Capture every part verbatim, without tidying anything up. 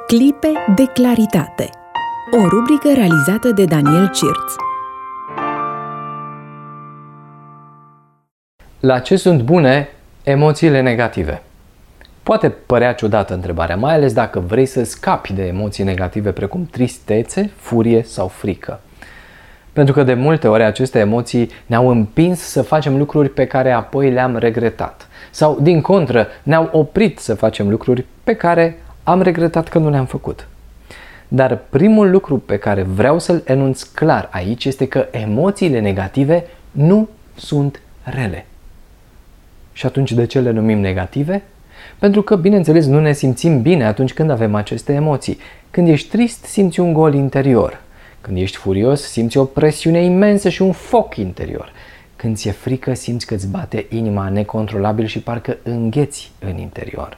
Clipe de claritate. O rubrică realizată de Daniel Cirț. La ce sunt bune emoțiile negative? Poate părea ciudată întrebarea, mai ales dacă vrei să scapi de emoții negative precum tristețe, furie sau frică. Pentru că de multe ori aceste emoții ne-au împins să facem lucruri pe care apoi le-am regretat. Sau, din contră, ne-au oprit să facem lucruri pe care am regretat că nu le-am făcut. Dar primul lucru pe care vreau să-l enunț clar aici este că emoțiile negative nu sunt rele. Și atunci de ce le numim negative? Pentru că, bineînțeles, nu ne simțim bine atunci când avem aceste emoții. Când ești trist, simți un gol interior. Când ești furios, simți o presiune imensă și un foc interior. Când ți-e frică, simți că îți bate inima necontrolabil și parcă îngheți în interior.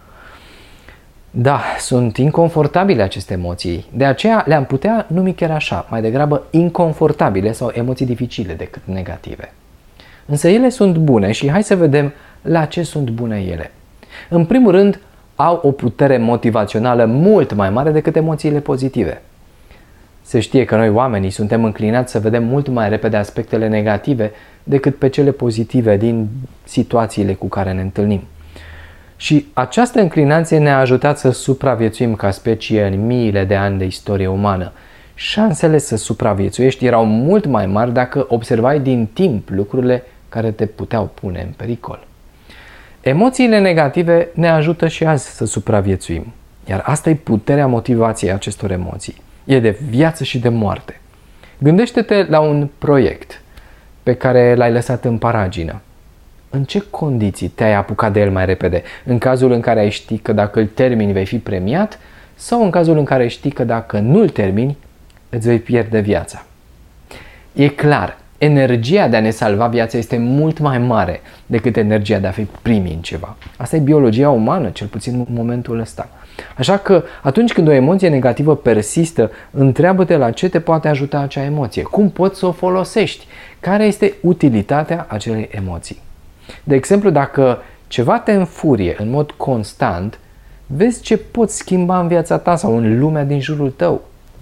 Da, sunt inconfortabile aceste emoții, de aceea le-am putea numi chiar așa, mai degrabă inconfortabile sau emoții dificile decât negative. Însă ele sunt bune și hai să vedem la ce sunt bune ele. În primul rând, au o putere motivațională mult mai mare decât emoțiile pozitive. Se știe că noi oamenii suntem înclinați să vedem mult mai repede aspectele negative decât pe cele pozitive din situațiile cu care ne întâlnim. Și această înclinație ne-a ajutat să supraviețuim ca specie în miile de ani de istorie umană. Șansele să supraviețuiești erau mult mai mari dacă observai din timp lucrurile care te puteau pune în pericol. Emoțiile negative ne ajută și azi să supraviețuim, iar asta e puterea motivației acestor emoții. E de viață și de moarte. Gândește-te la un proiect pe care l-ai lăsat în paragină. În ce condiții te-ai apucat de el mai repede? În cazul în care ai ști că dacă îl termini vei fi premiat sau în cazul în care știi că dacă nu îl termini îți vei pierde viața? E clar, energia de a ne salva viața este mult mai mare decât energia de a fi primi în ceva. Asta e biologia umană, cel puțin în momentul ăsta. Așa că atunci când o emoție negativă persistă, întreabă-te la ce te poate ajuta acea emoție. Cum poți să o folosești? Care este utilitatea acelei emoții? De exemplu, dacă ceva te înfurie în mod constant, vezi ce poți schimba în viața ta sau în lumea din jurul tău.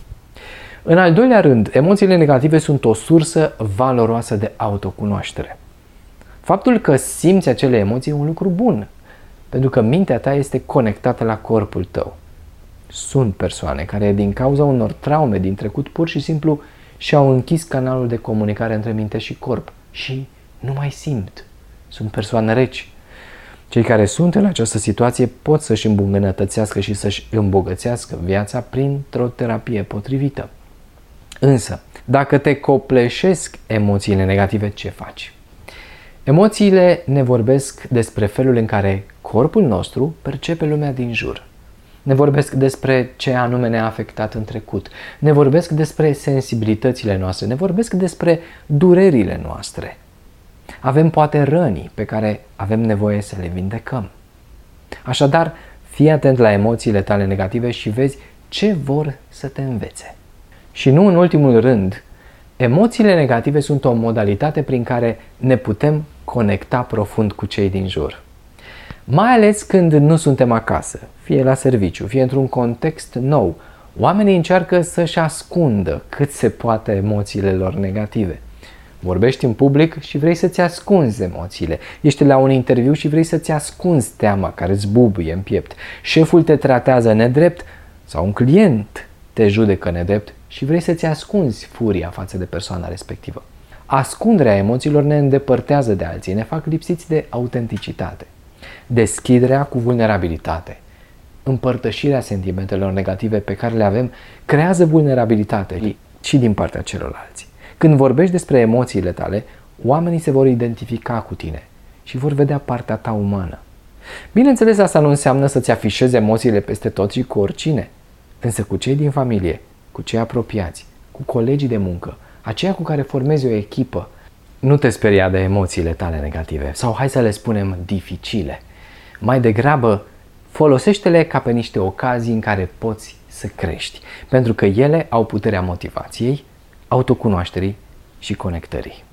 În al doilea rând, emoțiile negative sunt o sursă valoroasă de autocunoaștere. Faptul că simți acele emoții e un lucru bun, pentru că mintea ta este conectată la corpul tău. Sunt persoane care, din cauza unor traume din trecut, pur și simplu și-au închis canalul de comunicare între minte și corp și nu mai simt. Sunt persoane reci. Cei care sunt în această situație pot să-și îmbunătățească și să-și îmbogățească viața printr-o terapie potrivită. Însă, dacă te copleșesc emoțiile negative, ce faci? Emoțiile ne vorbesc despre felul în care corpul nostru percepe lumea din jur. Ne vorbesc despre ce anume ne-a afectat în trecut. Ne vorbesc despre sensibilitățile noastre. Ne vorbesc despre durerile noastre. Avem poate răni pe care avem nevoie să le vindecăm. Așadar, fii atent la emoțiile tale negative și vezi ce vor să te învețe. Și nu în ultimul rând, emoțiile negative sunt o modalitate prin care ne putem conecta profund cu cei din jur. Mai ales când nu suntem acasă, fie la serviciu, fie într-un context nou, oamenii încearcă să-și ascundă cât se poate emoțiile lor negative. Vorbești în public și vrei să-ți ascunzi emoțiile. Ești la un interviu și vrei să-ți ascunzi teama care îți bubuie în piept. Șeful te tratează nedrept sau un client te judecă nedrept și vrei să-ți ascunzi furia față de persoana respectivă. Ascunderea emoțiilor ne îndepărtează de alții, ne fac lipsiți de autenticitate. Deschiderea cu vulnerabilitate, împărtășirea sentimentelor negative pe care le avem, creează vulnerabilitate și din partea celorlalți. Când vorbești despre emoțiile tale, oamenii se vor identifica cu tine și vor vedea partea ta umană. Bineînțeles, asta nu înseamnă să-ți afișezi emoțiile peste tot și cu oricine, însă cu cei din familie, cu cei apropiați, cu colegii de muncă, aceia cu care formezi o echipă. Nu te speria de emoțiile tale negative sau, hai să le spunem, dificile. Mai degrabă, folosește-le ca pe niște ocazii în care poți să crești, pentru că ele au puterea motivației, autocunoașterii și conectării.